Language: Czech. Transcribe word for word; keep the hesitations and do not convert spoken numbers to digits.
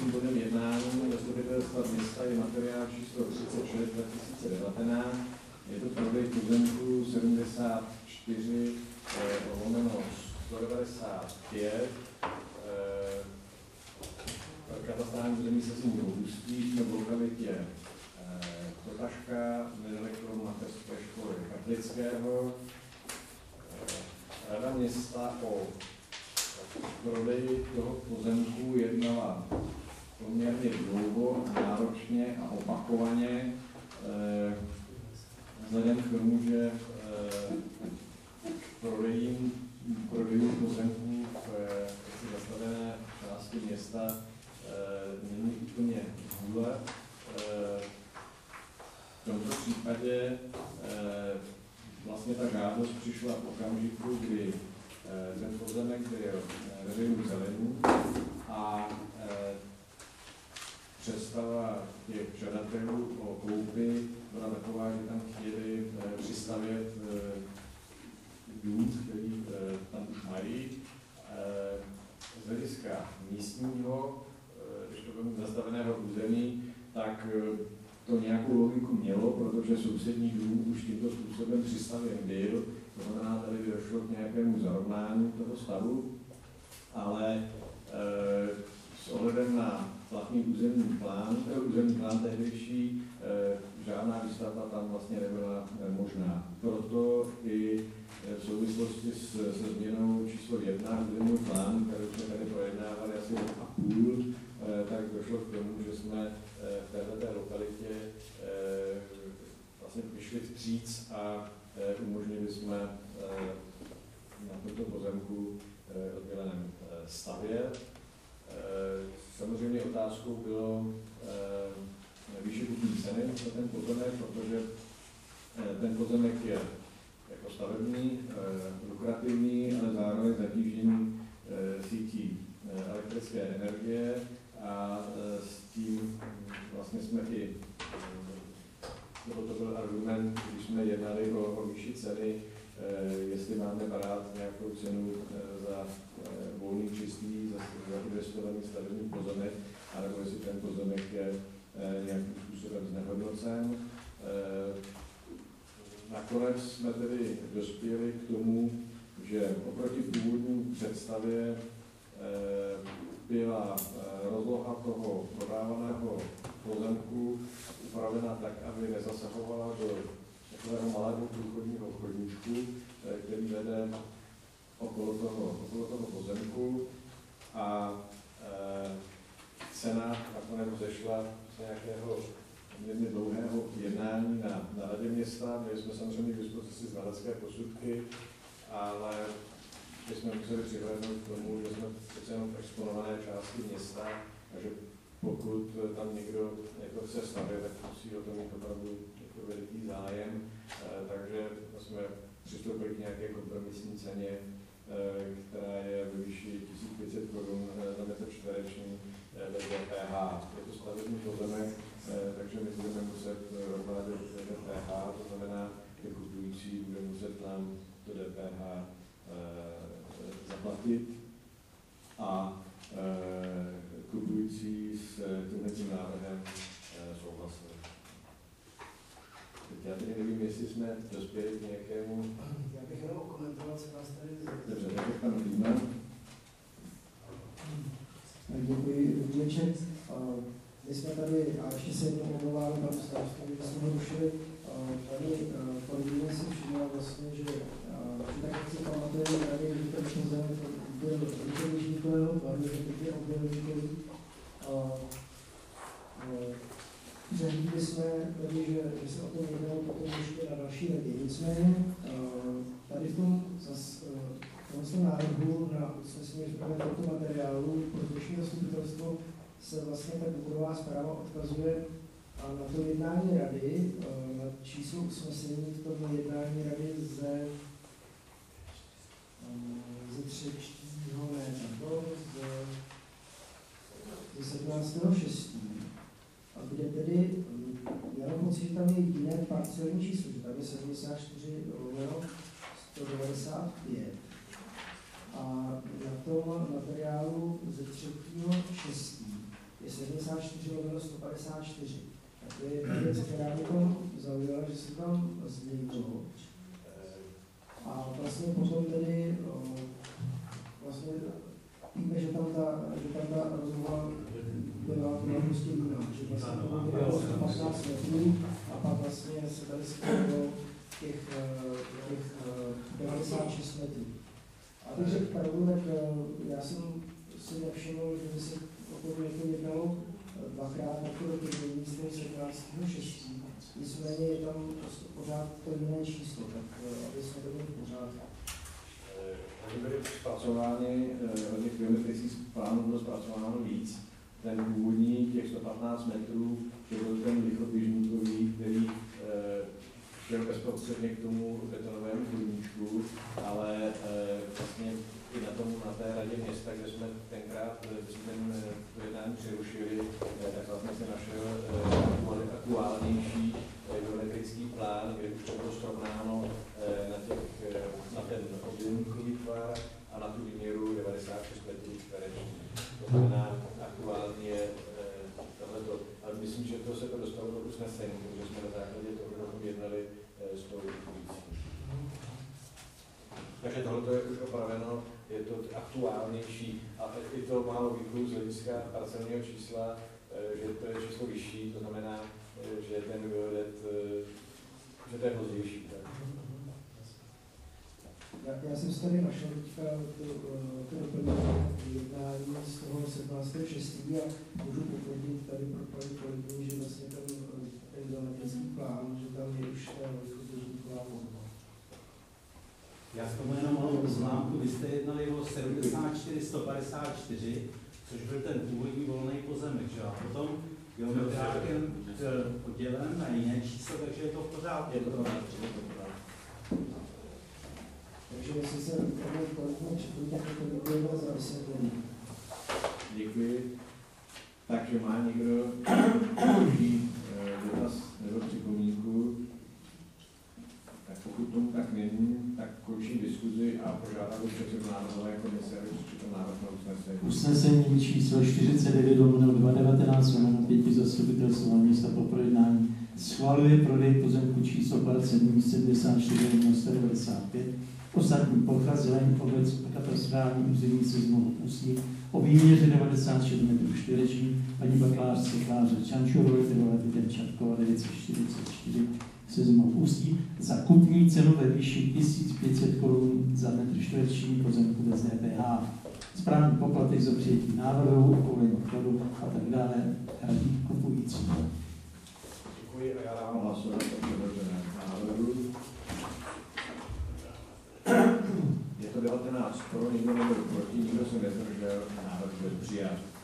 dalším bodem jednání Zastupitelstva města je materiál číslo třicet šest dva tisíce devatenáct. Je to prodej pozemku sedmdesát čtyři lomeno sto devadesát pět. Katastrální území se s ním Ústí, jsme v lokalitě Totaška, nedaleko mateřské školy Kaplického. Rada města o prodeji toho pozemku jednala poměrně dlouho, náročně a opakovaně. Vzhledem k tomu, že k prodejím, prodejů pozemků v zastavené části města není úplně vůle. V tomto případě vlastně ta žádost přišla v okamžiku, kdy ten pozemek byl veřejnou zelený a představa těch žadatelů o koupi byla taková, že tam chtěli přistavět dům, který tam už mají. Z hlediska místního, když to bylo zastaveného území, tak to nějakou logiku mělo, protože sousední dům už tímto způsobem přistavěn byl. To znamená, tady by došlo k nějakému zarovnání toho stavu, ale e, s ohledem na platný územní plán, územní plán tehdejší, e, žádná výstavba tam vlastně nebyla e, možná. Proto i v souvislosti s, se změnou číslo jedna územního plánu, kterou jsme tady projednávali asi rok a půl, e, tak došlo k tomu, že jsme e, v této lokalitě e, vlastně vyšli vstříc a e, umožnili jsme e, na tomto pozemku e, odděleném e, stavět. E, samozřejmě otázkou bylo e, výše kupní ceny za ten pozemek, protože e, ten pozemek je jako stavební, e, lukrativní, ale zároveň zatížení e, sítí e, elektrické energie a e, s tím vlastně jsme i, e, to byl argument, když jsme jednali o, o výši ceny, e, jestli máme brát nějakou cenu e, za e, volný čistý, za, za investovaný stavební pozemek, anebo jestli ten pozemek je e, nějakým způsobem znehodnocen. E, Nakonec jsme tedy dospěli k tomu, že oproti původní představě byla rozloha toho prodávaného pozemku upravena tak, aby nezasahovala do takového malého průchodního chodníčku, který vede okolo toho, okolo toho pozemku. A cena nakonec zešla z nějakého poměrně dlouhého jednání na, na radě města. Měli jsme samozřejmě k dispozici znalecké posudky, ale my jsme museli přihlédnout k tomu, že jsme přece jenom v exponované části města a že pokud tam někdo jako chce stavět, tak musí o tom mít opravdu jako veliký zájem. E, takže jsme přistoupili k nějaké kompromisní ceně, e, která je ve výši tisíc pět set korun za metr čtvereční bez D P H. Je to stavební pozemek, takže my budeme muset rovnat do D P H, to znamená, že kupující bude muset nám to D P H e, zaplatit a e, kupující s tímhle návrhem e, souhlasil. Teď já tedy nevím, jestli jsme dospěli k nějakému... Já bych jenom komentoval, co nás tady... Dobře, tak jak pan Líman. Děkuji, dobrý večer. My jsme tady, a ještě se jednou omlouváme panu starostu, že jsme ho rušili. Tady kolegyně si všimla vlastně, že tak jak si pamatujeme, tady je ten pozemek byl východního tvaru, že teď je obdélníkový. Přehlídli jsme tady, že, že se o tom jednalo potom ještě na další radě. Nicméně tady v tom zase v tom návrhu na usnesení tohoto materiálu pro dnešní zastupitelstvo se vlastně ta důvodová zpráva odkazuje na to jednání rady, na číslo usnesení v tom jednání rady ze, ze třetího, ne, to, ze sedmnáctého šestého kde tedy, já mám pocit, že tam je jiné parcelní číslo, že tam je sedmdesát čtyři lomeno sto devadesát pět. A na tom materiálu ze třetího šestého je sedmdesát čtyři lomeno sto padesát čtyři. Tak to je ta věc, která mě tam zaujala, že se tam změnilo. A vlastně potom tedy vlastně víme, že tam ta, že tam ta rozhoda byla prostě jiná, že vlastně to bylo sto patnáct metrů a pak vlastně se tady skvělo těch, těch devadesát šest metrů. A teď řekl pravdu, tak já jsem si nevšiml, že by se o tom jako jednalo dvakrát na to doplnění z toho sedmnáctého šestého Nicméně je tam prostě pořád to jiné číslo, tak aby jsme to byli pořád. Oni byli zpracováni, od těch geometrických plánů bylo zpracováno víc. Ten původní těch sto patnáct metrů, to byl ten rychloběžníkový, který šel bezprostředně k tomu betonovému chodníčku, ale vlastně i na tom, na té radě města, kde jsme tenkrát ten jednání přerušili, tak vlastně se našel aktuálnější geometrický plán, kde už to bylo srovnáno na, těch, na ten obdélníkový tvar a na tu výměru devadesát šest metrů čtverečních. To znamená, aktuálně je tohleto. Ale myslím, že to se to dostalo do usnesení, protože jsme na základě toho jednali s tou policí. Takže tohle je už opraveno, je to aktuálnější a i to má logiku z hlediska parcelního čísla, že to je číslo vyšší, to znamená, že ten geodet, že to je pozdější. Já, já jsem si tady našel teďka to, to doplnění jednání z toho sedmnáctého šestého a můžu potvrdit tady pro paní kolegyni, že vlastně ten, ten geometrický plán, že tam je už ta východní volba. Já s tomu jenom malou poznámku, vy jste jednali o sedmdesát čtyři sto padesát čtyři, což byl ten původní volný pozemek, že? A potom geometrákem oddělen na jiné číslo, takže je to v pořádku. Je to v pořádku. Takže jestli se tomu kolegyně připojíte, to děkujeme za vysvětlení. Děkuji. Takže má někdo nějaký dotaz nebo připomínku? Tak pokud tomu tak není, tak končím diskuzi a požádám o předsedu návrhové komise, aby přišel návrh na usnesení. Usnesení číslo čtyřicet devět lomeno dva devatenáct lomeno pět zastupitelstva města po projednání schvaluje prodej pozemku číslo parcel sedmdesát čtyři lomeno sto devadesát pět ostatní plocha zeleň obec katastrální území seznamu Ústí o výměře devadesát šest metrů čtverečních paní bakalářce Kláře Čančurové, trvalé Čapkova devět set čtyřicet čtyři seznamu Ústí za kupní cenu ve výši tisíc pět set korun za metr čtvereční pozemku bez D P H. Správní poplatek za přijetí návrhu, povolení odkladu a tak dále hradí kupující. Děkuji a já dávám hlasovat o předloženém návrhu. Je to devatenáct pro, nikdo nebyl proti, nikdo se nezdržel, návrh byl přijat.